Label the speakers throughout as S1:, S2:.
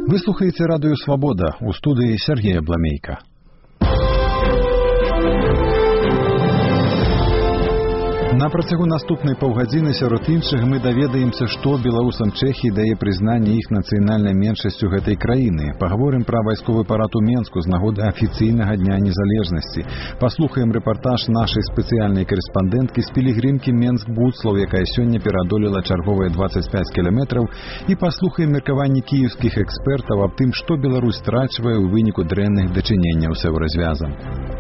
S1: Вы слухаеце радыё «Свабода», у студыі Сергей Абламейка. На працягу наступнай паўгадзіны сярод іншых мы даведаемся, што беларусам Чэхіі дае прызнанне іх нацыянальнай меншасцю гэтай краіны. Пагаворым пра вайсковы парад у Менску з нагоды афіцыйнага дня незалежнасці. Паслухаем рэпартаж нашай спецыяльнай карэспандэнткі з пілігрымкі Менск-Буцлаў, якая сёння пераадолела чарговыя 25 кіламетраў, і паслухаем меркаванні кіеўскіх экспертаў аб тым, што Беларусь страчвае ў выніку дрэнных дачыненняў з еўразвязам.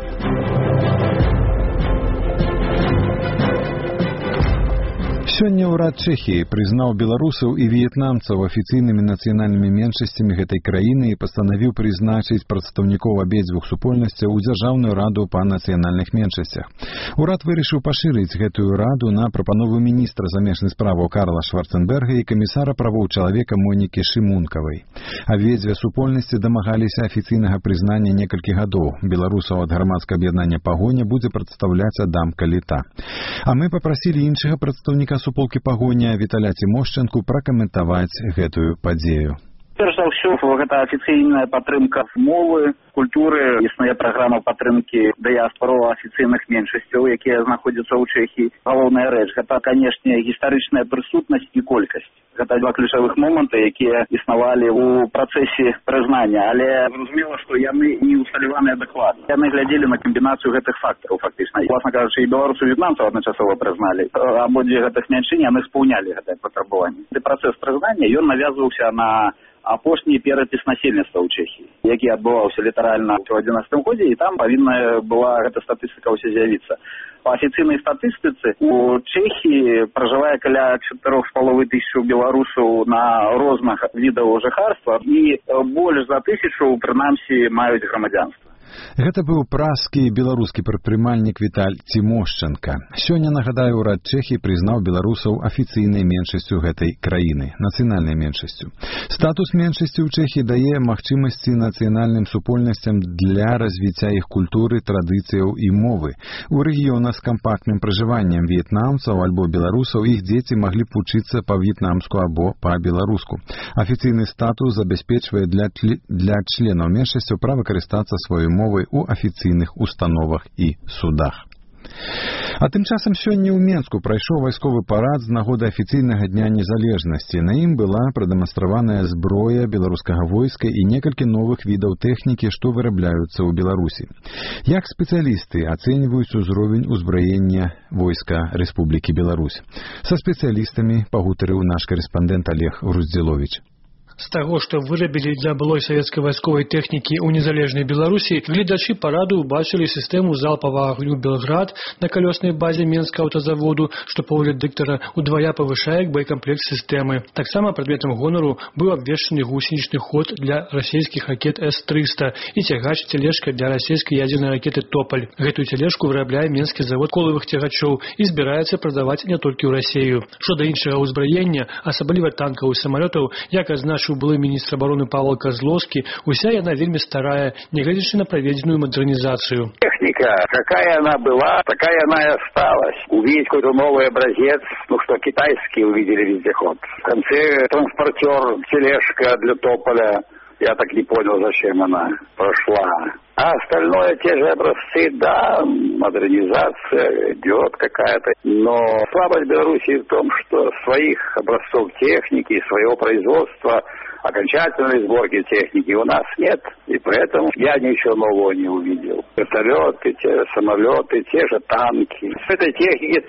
S1: Сёння ўрад Чэхіі прызнаў беларусаў і в'етнамцаў афіцыйнымі нацыянальнымі меншасцямі гэтай краіны і пастанавіў прызначыць прадстаўнікоў абедзвюх супольнасцяў у дзяржаўную раду па нацыянальных меншасцях. Урад вырашыў пашырыць гэтую раду на прапанову міністра замежных справаў Карла Шварценберга і камісара правоў чалавека Монікі Шымункавай. Абедзве супольнасці дамагаліся афіцыйнага прызнання некалькі гадоў. Беларусаў ад грамадскага аб'яднання «Пагоня» будзе прадстаўляць Адам Каліта. А мы папрасілі іншага прадстаўніка суполкі «Пагоня» Віталя Цімошчанку пракаментаваць гэтую падзею.
S2: Перш за ўсё, гэта афіцыйная падтрымка мовы, культуры, існуе праграма падтрымкі дыяспораў афіцыйных меншасцяў, якія знаходзяцца ў Чэхіі. Галоўная рэч, гэта, канешне, гістарычная прысутнасць і колькасць. Гэта два ключавых моманты, якія існавалі ў працэсе прызнання, але зразумела, што яны не усталяваныя дакладна. Яны глядзелі на камбінацыю гэтых фактараў, фактычна. Власна кажучы, і беларусаў і в'етнамцаў адначасова прызналі. Абодве гэтых меншынь, яны спаўнялі гэтае патрабаванне. Працэс прызнання, ён навязваўся на апошні перапіс насельніцтва ў Чэхіі, які адбываўся літаральна ў 11 годзе, і там павінна была гэта статыстыка ўсе з'явіцца. Па афіцыйнай статыстыцы у Чэхіі пражывае каля 4,5 тысячаў беларусаў на розных відаў жыхарства і больш за 1000, прынамсі, маюць грамадзянства.
S1: Гэта быў празскі і беларускі прадпрымальнік Віталь Цімошчанка. Сёння, нагадаю, урад Чэхіі прызнаў беларусаў афіцыйнай меншасцю гэтай краіны, нацыянальнай меншасцю. Статус меншасці ў Чэхіі дае магчымасці нацыянальным супольнасцям для развіцця іх культуры, традыцыяў і мовы. У рэгіёнах з кампактным пражываннем в'етнамцаў альбо беларусаў іх дзеці маглі б вучыцца па-в'етнамску або па-беларуску. Афіцыйны статус забяспечвае для членаў меншасцяў права карыстацца сваёй мовай у афіцыйных установах і судах. А тым часам сёння ў Менску прайшоў вайсковы парад з нагоды афіцыйнага дня незалежнасці. На ім была прадэманстраваная зброя беларускага войска і некалькі новых відаў тэхнікі, што вырабляюцца ў Беларусі. Як спецыялісты ацэньваюць узровень узбраення войска Рэспублікі Беларусь? Са спецыялістамі пагутарыў наш карэспандэнт Олег Груздзіловіч.
S3: З таго, што вырабілі для былой савецкай вайсковай тэхнікі ў незалежнай Беларусі, гледачы параду ўбачылі сістэму залпавага агню «Белград» на калёснай базе Менска аўтазаводу, што, па погляд дыктара, удвая павышае байкамплект сістэмы. Таксама прадметам гонару быў абвешчаны гусенічны ход для расійскіх ракет С-300 і цягач-цележка для расійскай ядзернай ракеты «Тополь». Гэтую цележку вырабляе менскі завод колавых цягачоў і збіраецца прадаваць не толькі ў Расію. Што да іншага ўзбраення, асабліва танкаў і самалётаў, як адзначыў былы міністр абароны Павел Козловский, уся яна вельмі старая, нягледзячы на проведенную модернизацию.
S4: Техника, какая она была, такая она и осталась. Увидеть какой-то новый образец, что китайский увидели вездеход. В конце транспортер, тележка для Тополя. Я так не понял, зачем она прошла. А остальное, те же образцы, да, модернизация идет какая-то. Но слабость Беларуси в том, что своих образцов техники, своего производства, окончательной сборки техники у нас нет. И поэтому я ничего нового не увидел. Вертолеты, те же самолеты, те же танки. С этой техники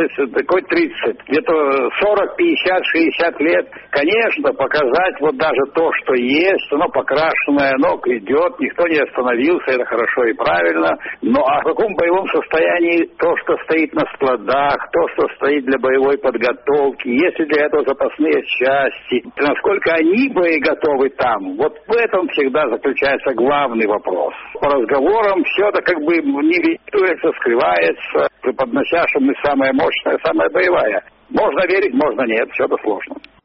S4: 30, где-то 40, 50, 60 лет. Конечно, показать вот даже то, что есть, оно покрашенное, оно идет, никто не остановился, это хорошо и правильно. Но а в каком боевом состоянии то, что стоит на складах, то, что стоит для боевой подготовки, есть ли для этого запасные части, насколько они боеготовы там, вот в этом всегда заключается главный вопрос. По разговорам все это как бы нивелируется, скрывается, преподнося, что мы самая мощная, самая боевая. Можно верить, можно нет, все это сложно.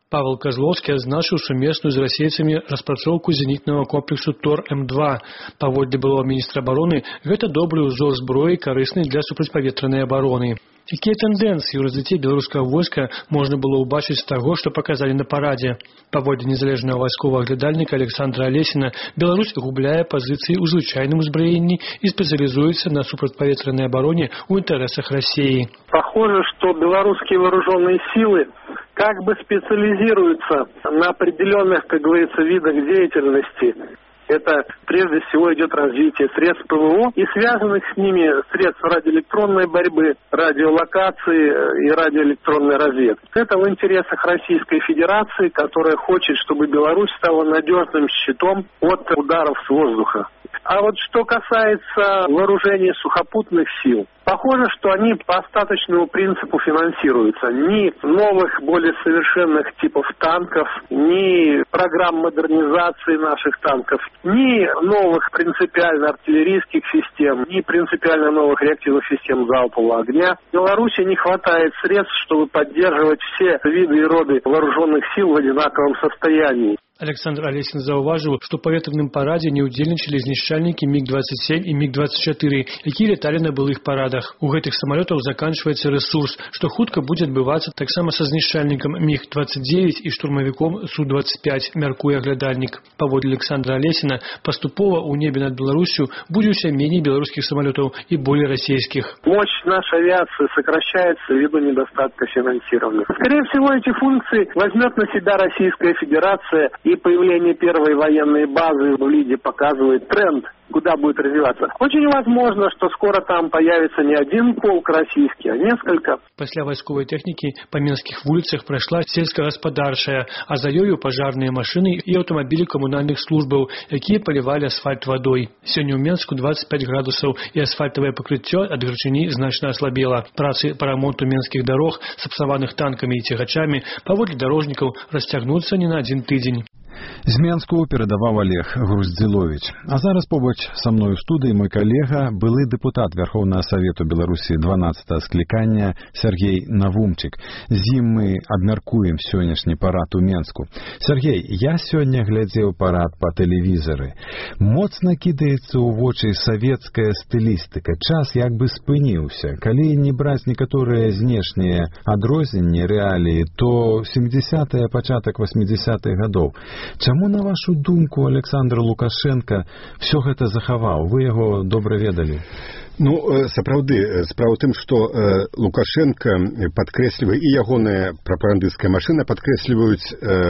S3: Павел Козловскі адзначыў сумесную з расейцамі распрацоўку зенітнага комплексу ТОР-М2. Паводле былога міністра абароны, гэта добры ўзор зброі, карысны для супрацьпаветранай абароны. Якія тэндэнцыі ў развіцці беларускага войска можна было ўбачыць з таго, што паказалі на парадзе? Паводле незалежнага вайсковага аглядальніка Александра Алесіна, Беларусь губляе пазіцыі ў звычайным узбраенні і спецыялізуецца на супрацьпаветранай абароне ў інтарэсах России.
S5: Похоже, что белорусские вооруженные силы как бы специализируются на определенных, как говорится, видах деятельности. Это прежде всего идет развитие средств ПВО и связанных с ними средств радиоэлектронной борьбы, радиолокации и радиоэлектронной разведки. Это в интересах Российской Федерации, которая хочет, чтобы Беларусь стала надежным щитом от ударов с воздуха. А вот что касается вооружения сухопутных сил, похоже, что они по остаточному принципу финансируются. Ни новых, более совершенных типов танков, ни программ модернизации наших танков, ни новых принципиально артиллерийских систем, ни принципиально новых реактивных систем залпового огня. Беларуси не хватает средств, чтобы поддерживать все виды и роды вооруженных сил в одинаковом состоянии.
S3: Александр Алесін заўважыў, што па ветраным парадзе не ўдзельнічалі знішчальнікі МиГ-27 і МиГ-24, якія леталі на былых парадах. У гэтых самалётаў заканчваецца рэсурс, што хутка будзе адбывацца таксама са знішчальнікам МиГ-29 і штурмавіком Су-25, мяркуе аглядальнік. Паводле Александра Алесіна, паступова ў небе над Беларусью будзе ўсё меней беларускіх самалётаў і болей расійскіх.
S5: Мощь нашей авиации сокращается ввиду недостатка финансирования. Скорее всего, эти функции возьмет на себя Российская Федерация, и появление первой военной базы в Лиде показывает тренд, куда будет развиваться. Очень возможно, что скоро там появится не один полк российский, а несколько.
S3: Пасля вайсковай тэхнікі па менскіх вуліцах прайшла сельскагаспадарчая, а за ёю пажарныя машыны і аўтамабілі камунальных службаў, якія палівалі асфальт вадой. Сёння ў Менску 25 градусаў і асфальтавае пакрыццё ад гарчыні значна аслабела. Працы па рамонту менскіх дарог, сапсаваных танкамі і цягачамі, паводле дарожнікаў, расцягнуцца не на адзін тыдзень.
S1: З Менску перадаваў Олег Груздзіловіч. А зараз побач са мной у студыі мой калега, былы дэпутат Верховнага Савету Беларусі 12-го склікання Сергей Навумчык. З ім мы абмяркуем сённяшні парад у Менску. Сергей, я сёння глядзеў парад па тэлевізары. Моцна кідаецца ў вочы савецкая стылістыка. Час як бы спыніўся. Калі не браць некаторыя знешнія адрозненні рэаліі, то 70-е, пачатак 80-х гадоў. Чаму, на вашу думку, Александр Лукашенко все гэта захаваў? Вы яго добра ведалі?
S6: Ну, сапраўды, справа ў тым, што Лукашенко падкрэслівае, і ягоная прапагандысцкая машына падкрэсліваюць,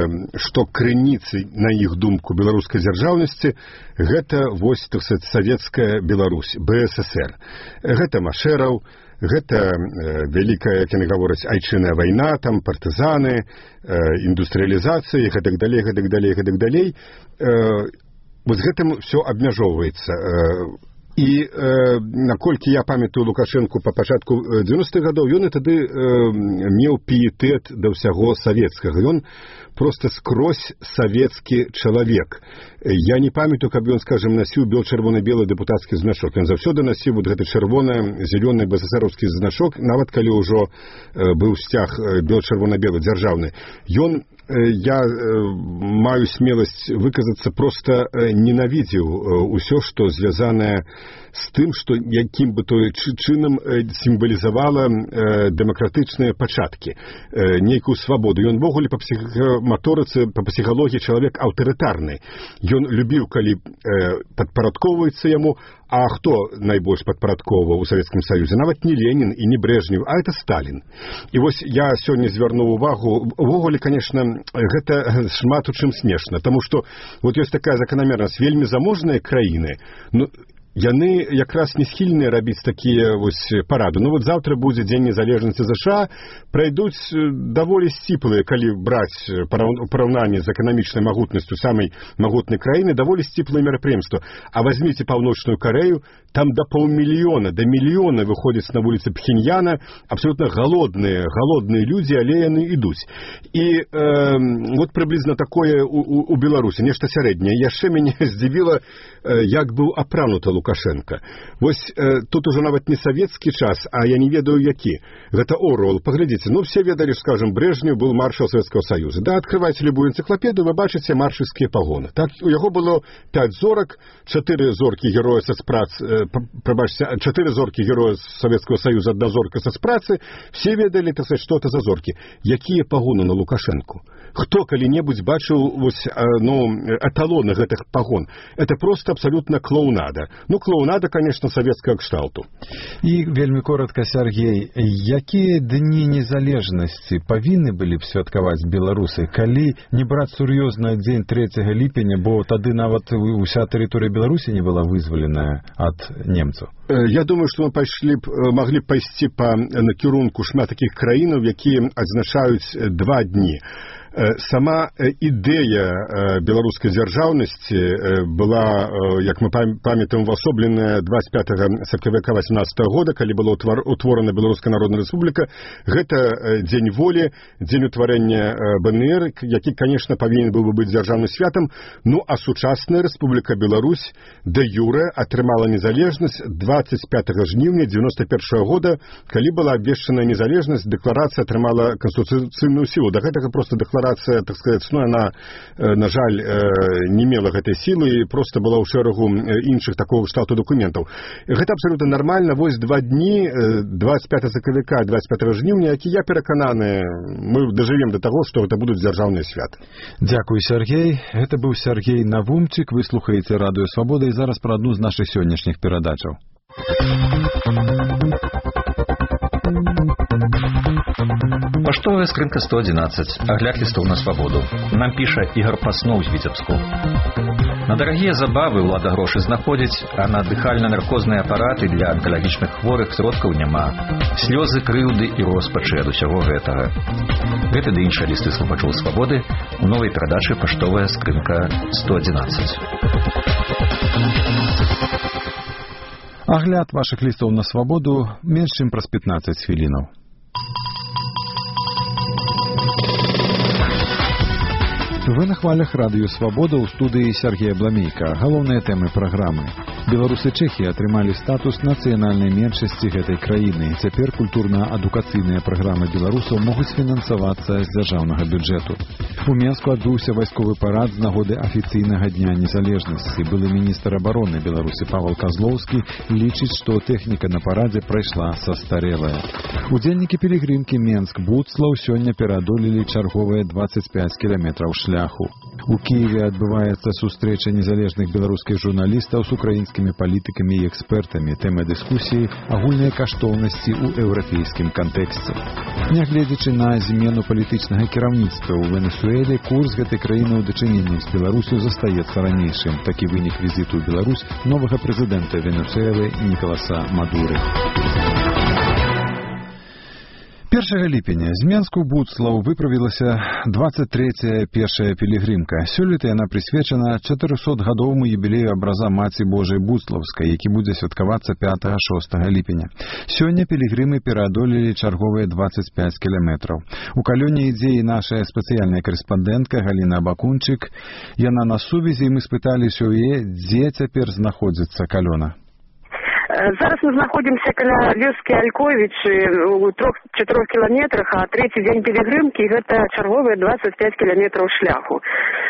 S6: што крыніцай, на іх думку, беларускай дзяржаўнасці гэта вось, так сказаць, савецкая Беларусь, БССР. Гэта Машэраў, гэта вялікая, як яны гавораць, айчынная вайна, там партызаны, індустрыялізацыя, гэтак далей. Вось гэтым все абмяжоўваецца. І наколькі я памятаю Лукашенку па пачатку 90-х гадоў, ён і тады меў піетэт да ўсяго савецкага. Ён просто скрозь савецкі чалавек. Я не памятаю, каб ён, скажем, насіў бел-чырвона-белы дэпутацкі значок. Ён заўсёды насіў вот гэты чырвона-зялёны БССРаўскі значок, нават калі ўжо быў сцяг бел-чырвона-белы дзяржаўны. Ён, я маю смеласць выказацца, просто ненавідзеў усё, што звязанае з тым, што якім бы той чынам сімвалізавала дэмакратычныя пачаткі, нейкую свабоду. Ён ввогуле па псіхаматорыцы, па псіхалогіі чалавек аўтарытарны. Ён любіў, калі падпарадковваецца яму. А хто найбольш падпарадковваў у Савецкім Саюзе? Нават не Ленін і не Брежнев, а это Сталін. І вось я сёння звярнуў увагу, увогуле, конечно, гэта шмат у чым смешна, таму што вот ёсць такая заканамернасць, вельмі заможныя краіны, ну, яны якраз не схільныя рабіць такія вось парады. Ну вот заўтра будзе Дзень незалежнасці ЗША, прайдуць даволі сціплыя, калі браць параўнанне з эканамічнай магутнасцю самай магутнай краіны, даволі сціплыя мерапрыемствы. А возьмите Паўночную Карею, там до 500 000, до 1 мільёна выходзяць на вуліцы Пхеньяна, абсолютно голодные людзі, але яны ідуць. І вот прыблізна такое у Беларусі, нешта сярэдняе. Яшчэ мяне здзівіла, як быў апрануты Лукашенко. Лукашенко. Вось тут ужо нават не савецкі час, а я не ведаю які. Гэта Оруэлл. Паглядзіце, все ведалі, скажем, Брежнев был маршал Советского Союза. Да, открывайте любую энциклопедию, вы бачыце маршальскія пагоны. Так, у яго было 5 зорак, 4 зоркі героя соцпрацы, 4 зоркі героя Советского Союза, 1 зорка соцпрацы. Все ведалі, так сказать, что это за зоркі. Якія пагоны на Лукашенку? Хто калі-небудзь бачыў эталоны гэтых пагон? Это просто абсолютно клоунада. Клоунада, конечно, советского кшталту.
S1: І вельмі коротка, Сергей, якія дні незалежнасці павінны былі б святкаваць беларусы, калі не браць сур'ёзна дзень 3 ліпеня, бо тады нават уся тэрыторыя Беларусі не была вызваленая ад немцаў?
S6: Я думаю, что мы могли пайсці па накірунку шмат такіх краінаў, якія адзначаюць 2 дні. Сама ідэя беларускай дзяржаўнасці была, як мы памятаем, увасобленая 25 сакавіка 18 года, калі была утворана Беларуская Народная Рэспубліка. Гэта дзень волі, дзень утварэння БНР, які, конечно, павінен быў бы быць дзяржаўным святам. А сучасная Рэспубліка Беларусь дэ юрэ атрымала незалежнасць 25 жніўня 91 года, калі была абвешчана незалежнасць, дэкларацыя атрымала канстытуцыйную сілу. Да гэтага просто дэкларацыя, так сказать, она, на жаль, не мела гэтай сілы і просто была ў шэрагу іншых такого кшталту дакументаў. Гэта абсолютно нормально. Вось 2 дні, 25 сакавіка, 25 жніўня, які, я перакананы, мы дажывем до того, што гэта будуць дзяржаўныя святы.
S1: Дзякуй, Сергей. Гэта быў Сергей Навумчык. Вы слухаеце Радыё Свабода і зараз пра адну з нашых сённяшніх перадачаў.
S7: Паштовая скрынка 111. Агляд лістоў на свабоду. Нам піша Ігор Пасноў з Віцебску. На дарагія забавы ўлада грошы знаходзіць, а на дыхальна-наркозныя апараты для анкалагічных хворых сродкаў няма. Слёзы, крыўды і роспачы ад усяго гэтага. Гэта ды іншыя лісты слухачоў свабоды у новай перадачы «Паштовая скрынка 111».
S1: Агляд вашых лістоў на свабоду менш чым праз 15 хвілінаў. Вы на хвалях Радыё Свабода, ў студыі Сергея Бламейка. Галоўныя тэмы праграмы. Беларусы Чэхіі атрымалі статус нацыянальнай меншасці гэтай краіны. Цяпер культурна-адукацыйныя праграмы беларусаў могуць фінансавацца з дзяржаўнага бюджэту. У Менску адбыўся вайсковы парад з нагоды афіцыйнага дня незалежнасці. Былы міністр абароны Беларусі Павел Казлоўскі лічыць, што тэхніка на парадзе прайшла састарелая. Удзельнікі пілігрымкі Менск-Буцлаў сёння пераадолелі чарговыя 25 кіламетраў шляху. У Киеве адбываецца сустрэча незалежных беларускіх журналістаў з украінскімі палітыкамі і экспертамі. Тэма дыскусіі – агульныя каштоўнасці ў еўрапейскім кантэксце. Нягледзячы на змену палітычнага кіраўніцтва ў Венесуэле, курс гэтай краіны ў дачыненні з Беларусю застаецца ранейшым. Такі вынік візіту ў Беларусь новага прэзідэнта Венесуэлы Нікаласа Мадуры. 1 ліпеня з Менску-Буцлаў выправілася 23-я пешая пілігрымка. Сёлета яна прысвечана 400-гадоваму юбілею абраза Маці Божай Буцлаўскай, які будзе святкавацца 5-6 ліпеня. Сёння пілігрымы пераадолелі чарговыя 25 кіламетраў. У калёне ідзе і наша спецыяльная карэспандэнтка Галіна Бакунчык. Яна на сувязі, і мы спыталіся ў яе, дзе цяпер знаходзіцца калёна.
S8: Зараз мы знаходзімся каля вёскі Альковічы у 3-4 кіламетрах, а 3-й дзень пілігрымкі гэта чарговыя 25 кіламетраў шляху.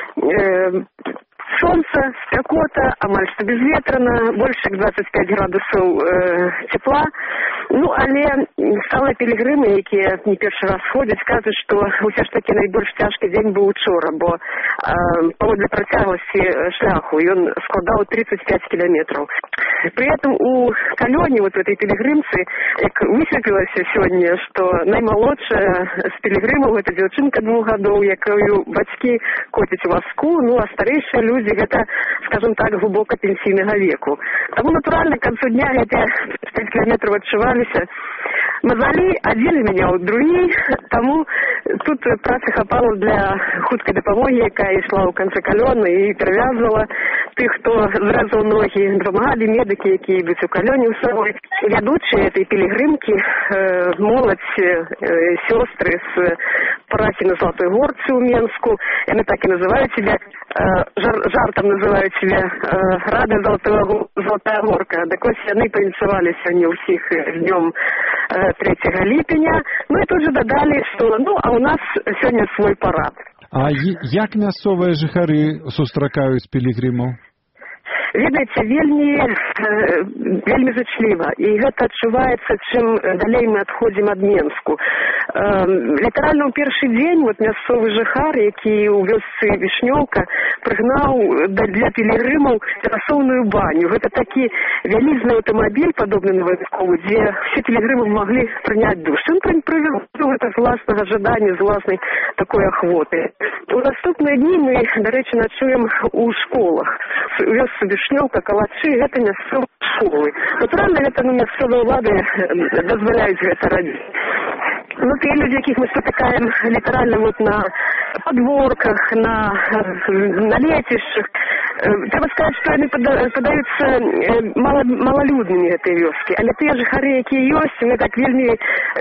S8: Сонца, спякота, амаль што безветрана, больш як 25 градусаў цепла. Але сталыя пілігрымы, якія не першы раз ходзяць, кажуць, што ўсё ж такі найбольш цяжкі дзень быў учора, бо паводле працягласці шляху ён складаў 35 кіламетраў. При этом у калёне, вот в этой пілігрымцы, як высветлілася сёння, што наймалодшая з пілігрымаў гэта дзяўчынка 2 гадоў, якую бацькі коцяць у вазку, а старэйшыя людзі гэта, скажем так, глубока пенсійнага веку. Таму, натуральна, к канцу дня гэтыя 5 кіламетраў адчуваліся. Мазалі адзін мяняў другі, таму тут працы хапала для хуткай дапамогі, якая ішла ў канцы калёна і перавязвала тых, хто зрэзаў ногі, дапамагалі медыкі, якія ідуць у калёне ў сабой. Вядучыя этой пілігрымкі, моладзь, сёстры з парафии на Золотой Горце у Менску. Они так и называют себя, жартом называют себя Рада Золотая Горка. Так вот, они повинцевались они у всех днем 3 липеня. Ну и тут же додали, что а у нас сегодня свой парад.
S1: А як мясцовыя жыхары сустракаюць пілігрымаў?
S8: Ведаеце, вельмі зычліва, і гэта адчуваецца, чым далей мы адходзім ад Менску. Літаральна ў першы дзень мясцовы жыхар, які ў вёсцы Вішнёўка, прыгнаў для пілігрымаў тэрасоўную баню. Гэта такі вялізны аўтамабіль, падобны на вайсковы, дзе все пілігрымы маглі прыняць душ. Ён прывёў гэта з власнага жадання, з власнай такой ахвоты. У наступныя дні мы, дарэчы, начуем у школах. У вёсцы Вішнёўка, Калачы, гэта мясцовыя школы. Натуральна, гэта мясцовыя ўлады дазваляюць гэта рабіць. Тыя людзі, якіх мы спатыкаем літаральна на падворках, на лецішчах, трэба сказаць, што яны падаюцца малалюднымі гэтай вёскі, але тыя жыхары, якія ёсць, яны так вельмі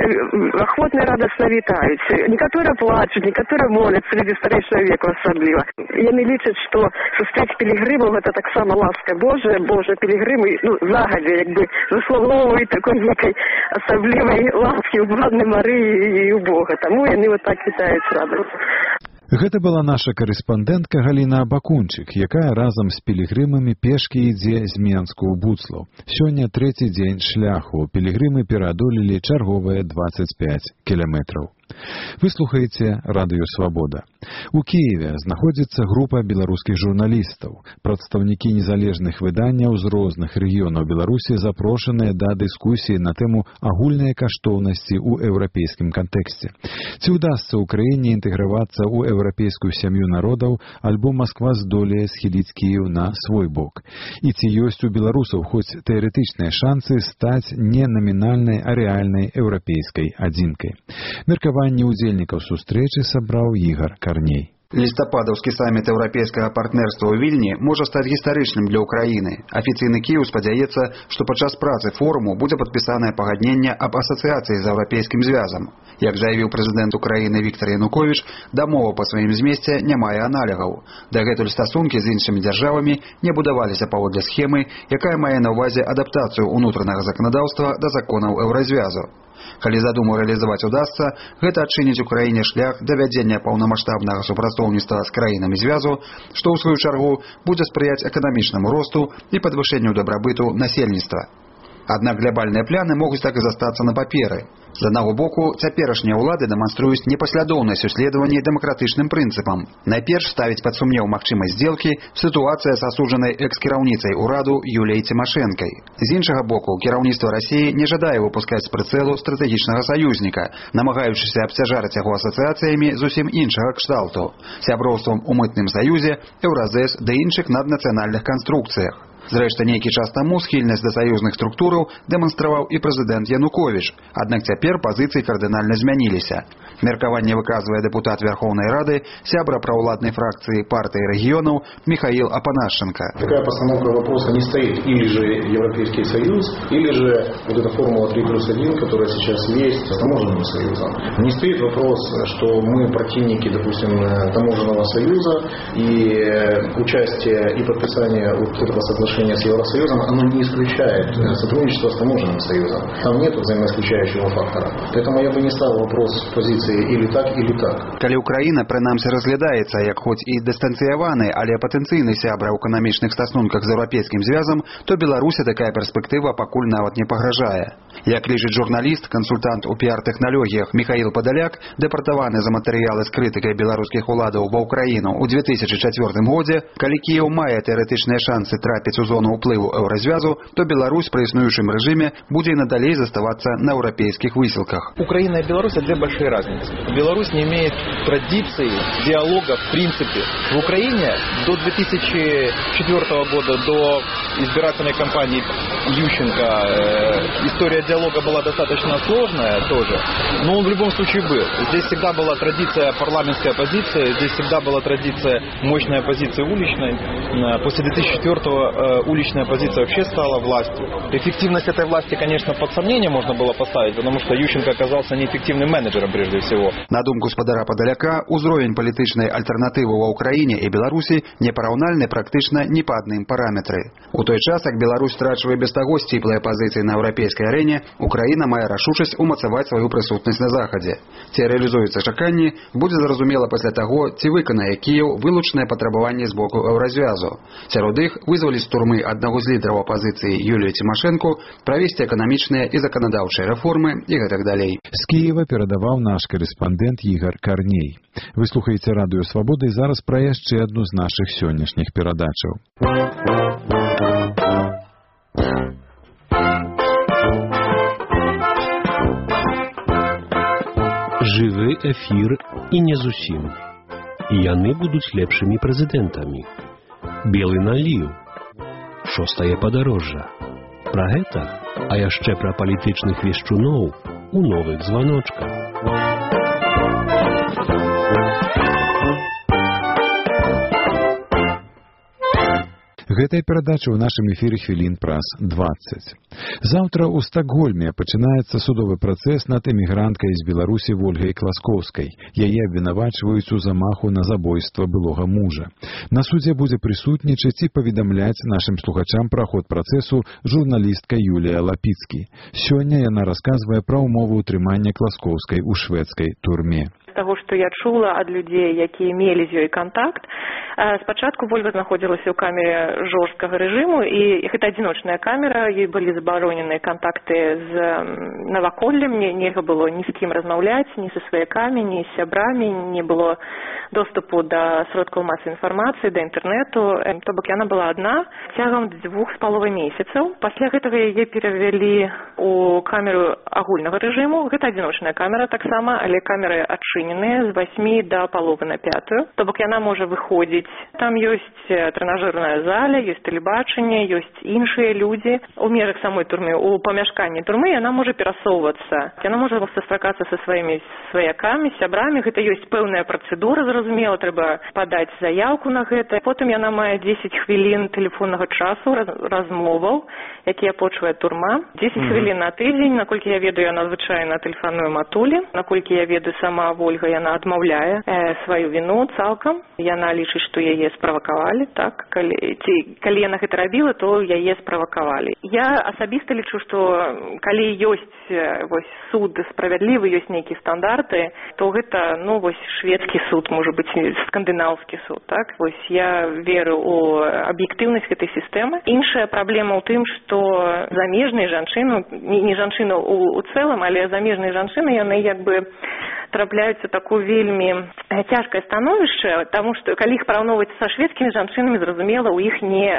S8: ахвотна і радасна вітаюць. Некаторыя плачуць, некаторыя моляцца, людзі старэйшага веку асабліва. Яны лічаць, што сустрэць пілігрымаў гэта таксама ласка Божая, пілігрымы загадзя заслугоўваюць такой некай асаблівай ласкі ў Панны Марыі і у Бога. Таму яны так вітаюць радасна.
S1: Гэта была наша карэспандэнтка Галіна Бакунчык, якая разам з пілігрымамі пешкі ідзе з Менску ў Буцлаў. Сёння 3-й дзень шляху. Пілігрымы пераадолелі чарговыя 25 кіламетраў. Вы слухаеце Радыё Свабода. У Киеве знаходзіцца група беларускіх журналістаў. Прадстаўнікі незалежных выданняў з розных рэгіёнаў Беларусі запрошаныя да дыскусіі на тэму агульныя каштоўнасці ў еўрапейскім кантэксце. Ці ўдасца ўкраіне інтэгравацца ў еўрапейскую сям'ю народаў, альбо Масква здолее схіліць Кіеў на свой бок? І ці ёсць у беларусаў хоць тэарэтычныя шансы стаць не намінальнай, а рэальнай еўрапейскай адзінкай? Меркаванне удзельнікаў сустрэчы сабраў Ігар Карней.
S9: Лістападаўскі саміт еўрапейскага партнерства ў Вільні можа стаць гістарычным для Украіны. Афіцыйны Кіеў спадзяецца, што падчас працы форуму будзе падпісанае пагадненне аб асацыяцыі з еўрапейскім звязам. Як заявіў прэзідэнт Украіны Віктор Януковіч, дамова па сваім змесце не мае аналягаў. Дагэтуль стасункі з іншымі дзяржавамі не будаваліся паводле схемы, якая мае на ўвазе адаптацыю ўнутранага заканадаўства да законаў еўразвязу. Калі задуму рэалізаваць удасца, гэта адчыніць Украіне шлях да вядзення паўнамаштабнага супрацоўніцтва з краінамі звязу, што ў сваю чаргу будзе спрыяць эканамічнаму росту і падвышэнню дабрабыту насельніцтва. Аднак глобальныя пляны могуць так і застацца на паперы. З аднаго боку, цяперашнія ўлады дэманструюць непаслядоўнасць у следаванні дэмакратычным прынцыпам. Найперш ставіць пад сумнеў магчымасць здзелкі сітуацыя з асуджанай экс-кіраўніцай ураду Юліяй Цімашэнкай. З іншага боку, кіраўніцтва Расіі не жадае выпускаць з прыцэлу стратэгічнага саюзніка, намагаючыся абцяжарыць яго асацыяцыямі зусім іншага кшталту, сяброўствам у мытным саюзе, Еўразэс ды іншых наднацыянальных канструкцыях. Зрэшты, нейкі час таму схільнасць да саюзных структураў дэманстраваў і прэзідэнт Януковіч, аднак цяпер пазіцыі кардынальна змяніліся. Меркаванне выказвае дэпутат Верховнай Рады, сябра праўладнай фракцыі партыі рэгіёнаў Михаил Апанашенко.
S10: Такая постановка вопроса не стоит. Или же Европейский Союз, или же вот эта формула 3+1, которая сейчас есть с таможенным союзом. Не стоит вопрос, что мы противники, допустим, таможенного союза, и участие и подписание вот этого соглашения с Евросоюзом, оно не исключает сотрудничество с таможенным союзом. Там нет взаимоисключающего фактора. Поэтому я бы не ставил вопрос в позиции или так, или так.
S9: Калі Украіна, прынамсі, разглядаецца як хоць і дыстанцыяваны, але патэнцыйны сябра ў эканамічных стасунках з еўрапейскім звязам, то Беларусі такая перспектыва пакуль нават не пагражае. Як лічыць журналіст, кансультант у піар-тэхналогіях Михаил Падаляк, дэпартаваны за матэрыялы з крытыкай беларускіх уладаў ва Ўкраіну ў 2004 годзе, калі Кіеў мае тэарэтычныя шансы трапіць у зону ўплыву еўразвязу, то Беларусь пры існуючым рэжыме будзе і надалей заставацца на еўрапейскіх высілках.
S11: Украина и Беларусь — две большие разницы. Беларусь не имеет традиции диалога в принципе. В Украине до 2004 года, до избирательной кампании Ющенко, история диалога была достаточно сложная тоже, но он в любом случае был. Здесь всегда была традиция парламентской оппозиции, здесь всегда была традиция мощной оппозиции уличной. После 2004 уличная оппозиция вообще стала властью. Эффективность этой власти, конечно, под сомнение можно было поставить, потому что Ющенко оказался неэффективным менеджером прежде всего.
S9: На думку спадара Падаляка, узровень палітычнай альтэрнатывы ва ўкраіне і Беларусі не параўнальны практычна ні па адным параметры. У той час, як Беларусь страчвае без таго сціплыя пазіцыі на еўрапейскай арэне, Украіна мае рашучасць умацаваць сваю прысутнасць на захадзе. Ці рэалізуюцца чаканні, будзе зразумела пасля таго, ці выканае Кіеў вылучныя патрабаванні з боку Еўразвязу. Сярод іх вызваліць з турмы аднаго з лідараў апазіцыі Юлію Цімашэнку, правесці эканамічныя і заканадаўчыя рэформы і гэтак далей.
S1: З Киева перадаваў наш корэспандэнт Ігар Карней. Вы слухаеце Радыё Свабода і зараз пра яшчэ адну з нашых сённяшніх перадачаў.
S12: Жывы эфір і не зусім. І яны будуць лепшымі прэзідэнтамі. Белы наліў. Шостае падарожжа. Пра гэта, а яшчэ пра палітычных вешчуноў у новых званочках.
S1: Гэтая перадача ў нашым эфіры хвілін праз 20. Заўтра ў Стакгольме пачынаецца судовы працэс над эмігранткай з Беларусі Вольгай Класкоўскай. Яе абвінавачваюць у замаху на забойства былога мужа. На судзе будзе прысутнічаць і паведамляць нашым слухачам пра ход працэсу журналістка Юлія Лапіцкі. Сёння яна расказвае пра ўмовы ўтрымання Класкоўскай у шведскай турме.
S13: З таго, што я чула ад людзей, якія мелі з ёй кантакт, спачатку Вольга знаходзілася ў камере жорсткага рэжыму, і гэта адзіночная камера, ёй былі забароненыя кантакты з наваколлем, нельга было ні з кім размаўляць, ні са сваякамі, ні з сябрамі, не было доступу да сродкаў масавай інфармацыі, да інтэрнэту, то бок яна была адна цягам 2,5 месяцаў. Пасля гэтага яе перавялі ў камеру агульнага рэжыму, гэта адзіночная камера таксама, але камеры адчыненыя з 8 да паловы на 5. То бок яна можа выходзіць. Там ёсць трэнажэрная зала, ёсць тэлебачанне, ёсць іншыя людзі. У межах самой турмы, у памяшканні турмы яна можа перасоўвацца. Яна можа сустракацца са сваімі сваякамі, сябрамі. Гэта ёсць пэўная працэдура, зразумела, трэба падаць заяўку на гэта. Потым яна мае 10 хвілін тэлефоннага часу, размоваў, якія апочвае турма. 10 хвілін на тыдзень, наколькі я ведаю, яна звычайна тэлефануе матулі. Наколькі я ведаю, сама Вольга, яна адмаўляе сваю віну цалкам. Яна лічыць, што яе справакавалі, так? Калі яна гэта рабіла, то яе справакавалі. Я асабіста лічу, што калі ёсць суд справядлівы, ёсць нейкія стандарты, то гэта, шведскі суд, можа быць, скандынаўскі суд, так? Я веру ў аб'ектыўнасць гэтай сістэмы. Іншая праблема ў тым, што замежныя жанчыны, не жанчыны ў цэлым, але замежныя жанчыны, яны трапляюцца такое вельмі цяжкае становішча, таму што калі іх параўноўваць са шведскімі жанчынамі, зразумела, у іх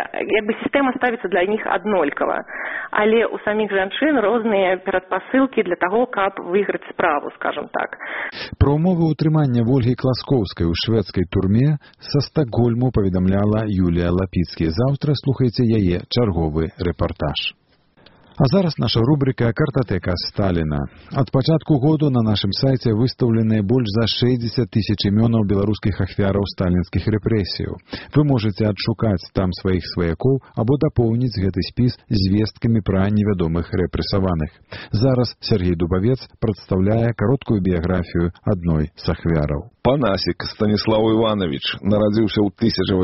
S13: сістэма ставіцца для іх аднолькава. Але ў саміх жанчын розныя перадпасылкі для таго, каб выйграць справу, скажам так.
S1: Пра ўмовы ўтрымання Вольгі Класкоўскай у шведскай турме са Стакгольму паведамляла Юлія Лапіцкі. Заўтра слухайце яе чарговы рэпартаж. А зараз наша рубрика «Картатэка Сталіна». Ад пачатку году на нашым сайце выстаўленыя больш за 60 000 імёнаў беларускіх ахвяраў сталінскіх рэпрэсіяў. Вы можаце адшукаць там сваіх сваякоў або дапоўніць гэты спіс звесткамі пра невядомых рэпрэсаваных. Зараз Сергей Дубавец прадстаўляе кароткую біяграфію адной з ахвяраў.
S14: Панасік Станіслаў Іванович нарадзіўся ў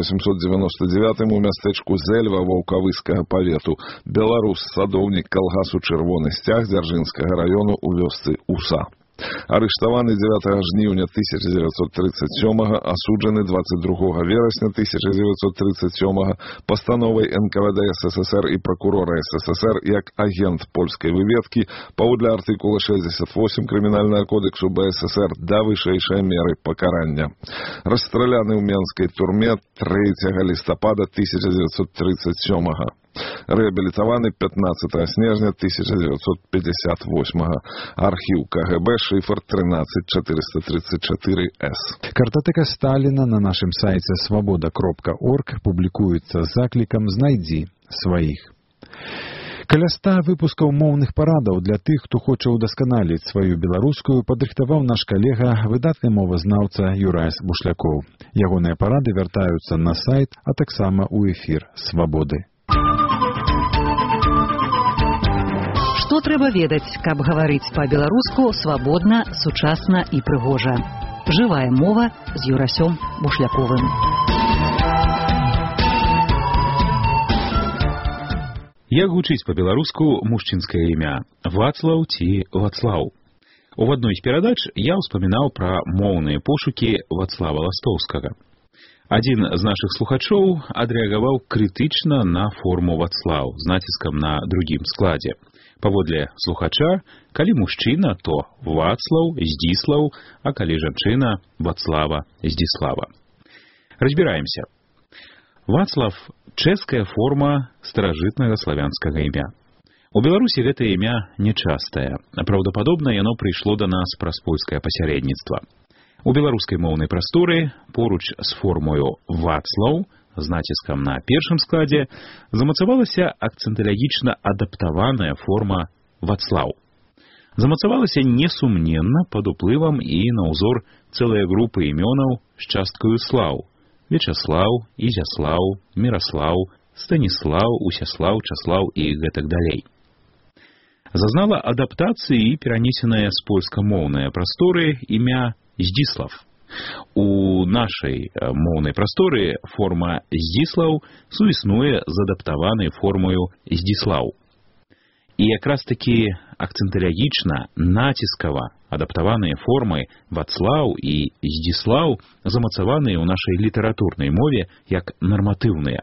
S14: 1899 у мястэчку Зэльва Ваўкавыскага павету. Беларус, садоўнік калгасу «Чырвоны сцяг» Дзяржынскага раёну ў вёсцы Уса. Арыштаваны 9 жніўня 1937, асуджаны 22 верасня 1937 пастановай НКВД СССР і пракурора СССР як агент польскай выведкі паводле артыкула 68 Крымінальнага кодексу БССР да вышэйшай меры пакарання. Расстраляны ў Менскай турме 3 лістапада 1937. Рэабілітаваны 15 снежня 1958. Архіў КГБ, шифр 13434С.
S1: Картатэка Сталіна на нашым сайце свабода.орг публікуецца з заклікам «Знайдзі сваіх». Каля 100 выпускаў моўных парадаў для тых, хто хоча ўдасканаліць сваю беларускую, падрыхтаваў наш калега, выдатны мовазнаўца Юрайс Бушлякоў. Ягоныя парады вяртаюцца на сайт, а таксама ў эфір «Свабоды».
S15: трэба ведаць, каб гаварыць па-беларуску свабодна, сучасна і прыгожа. Жывая мова з Юрасём Бушляковым.
S16: Як гучыць па-беларуску мужчынскае імя? Вацлаў ці Вацлаў? У адной з перадач я ўспамінаў пра моўныя пошукі Вацлава Ластоўскага. Адзін з нашых слухачоў адрэагаваў крытычна на форму Вацлаў з націскам на другім складзе. Паводле слухача, калі мужчына, то Вацлаў, Здзіслаў, а калі жанчына, Вацлава, Здзіслава. Разбіраемся. Вацлав – чэшская форма старажытнага славянскага імя. У Беларусі гэта імя нечастае, а праўдападобна яно прыйшло да нас праз польскае пасярэдніцтва. У беларускай моўнай прасторы поруч з формою Вацлаў з націскам на першым складзе замацавалася акцэнталагічна адаптаваная форма Вацлаў. Замацавалася несумненна пад уплывам і на ўзор цэлая група імёнаў з часткаю слаў: Вячаслаў, Ізяслаў, Міраслаў, Станіслаў, Усяслаў, Часлаў і гэтак далей. Зазнала адаптацыі і перанесенае з польскамоўнай прасторы імя Здзіслав. У нашай моўнай прасторы форма Здзіслаў суіснуе з адаптаванай формою Здзіслаў. І якраз такі акцэнталагічна, націскава адаптаваныя формы Вацлаў і Здзіслаў замацаваныя ў нашай літаратурнай мове як нарматыўныя.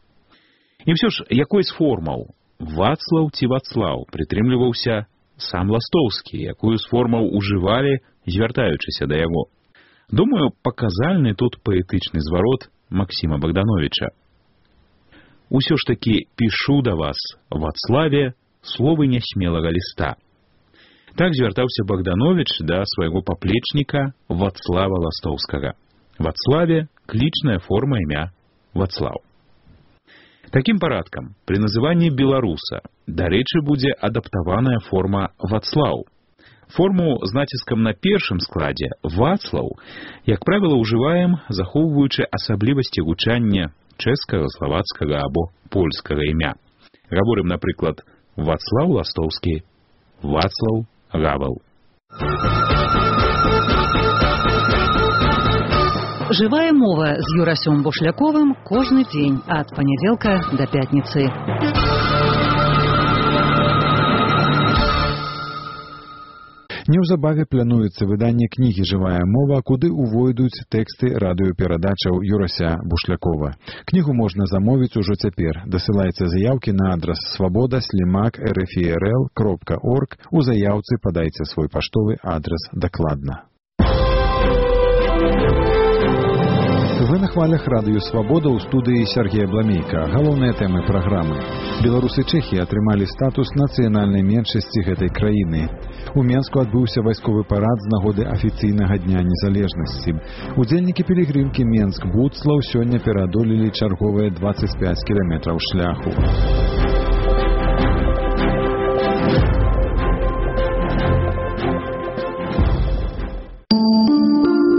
S16: І ўсё ж, якой з формаў Вацлаў ці Вацлаў прытрымліваўся сам Ластоўскі, якую з формаў ужывалі, звяртаючыся да яго? Думаю, паказальны тут паэтычны зварот Максіма Богдановича. «Усё ж таки пішу да вас, Вацлаве, словы нясмелага ліста». Так звяртаўся Богданович да свайго паплечніка Вацлава Ластоўскага. Вацлаве – клічная форма імя Вацлаў. Такім парадкам, пры называнні беларуса, дарэчы, будзе адаптаваная форма Вацлаў. Форму з націскам на першым складзе Вацлаў, як правіла, ўжываем, захоўваючы асаблівасці гучання чэшскага, славацкага або польскага імя. Гаворым, напрыклад, Вацлаў Ластоўскі, Вацлаў Гавал.
S15: Жывая мова з Юрасём Бушляковым кожны дзень ад панядзелка да пятніцы.
S1: Неўзабаве плануецца выданне кнігі «Жывая мова», куды ўвойдуць тэксты радыёперадачаў Юрася Бушлякова. Кнігу можна замовіць ужо цяпер. Дасылайце заяўкі на адрас svoboda@rfirl.org. У заяўцы падайце свой паштовы адрас дакладна. Вы на хвалях радыё «Свабода» ў студыі Сергея Бламейка. Галоўныя тэмы праграмы. Беларусы Чэхіі атрымалі статус нацыянальнай меншасці гэтай краіны. У Менску адбыўся вайсковы парад з нагоды афіцыйнага дня незалежнасці. Удзельнікі пілігрымкі Менск-Буцлаў сёння пераадолелі чарговыя 25 кіламетраў шляху.